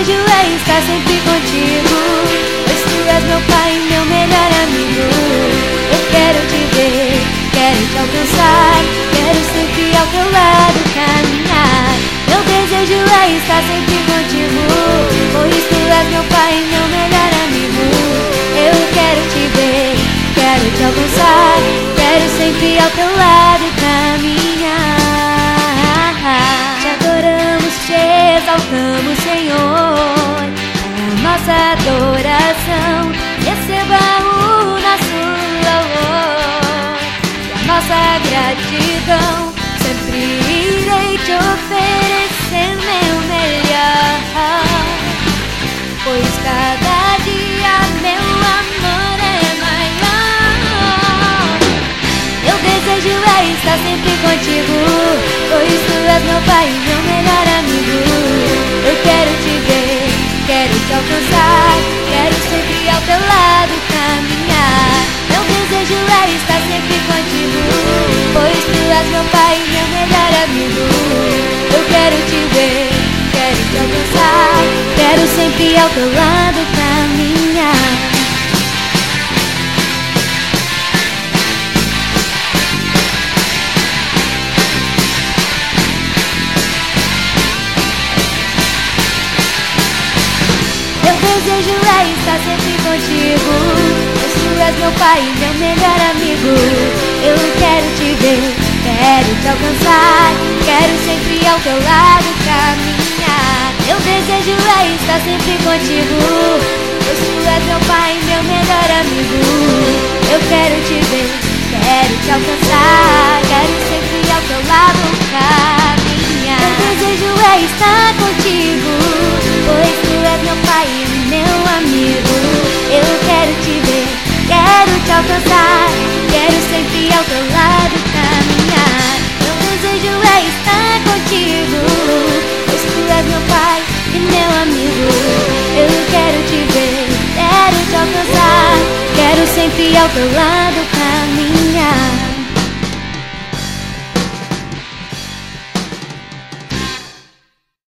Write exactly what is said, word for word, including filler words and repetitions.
desejo é estar sempre contigo, pois tu és meu pai e meu melhor amigo. Eu quero te ver, quero te alcançar, quero sempre ao teu lado caminhar. Meu desejo é estar sempre contigo, pois tu és meu pai e meu melhor amigo. Eu quero te ver, quero te alcançar, quero sempre ao teu lado caminhar. Te adoramos, te exaltamos, Senhor. A nossa adoração receba o nosso louvor. E a nossa gratidão sempre irei te oferecer meu melhor, pois cada dia meu amor é maior. Meu desejo é estar sempre contigo, pois tu és meu pai e meu melhor amigo. Eu quero te ver, quero te alcançar, quero sempre ao teu lado caminhar. Meu desejo é estar sempre contigo, pois tu és meu pai e meu melhor amigo. Eu quero te ver, quero te alcançar, quero sempre ao teu lado caminhar. Meu desejo é estar sempre contigo, pois tu és meu pai e meu melhor amigo. Eu quero te ver, quero te alcançar, quero sempre ao teu lado caminhar. Meu desejo é estar sempre contigo, pois tu és meu pai e meu melhor amigo. Eu quero te ver, quero te alcançar, quero sempre ao teu lado caminhar. Meu desejo é estar contigo, pois tu és meu pai e meu amigo. Eu quero te ver, quero te alcançar, quero sempre ao teu lado caminhar. Meu desejo é estar contigo, pois tu és meu pai e meu amigo. Eu quero te ver, quero te alcançar, quero sempre ao teu lado caminhar.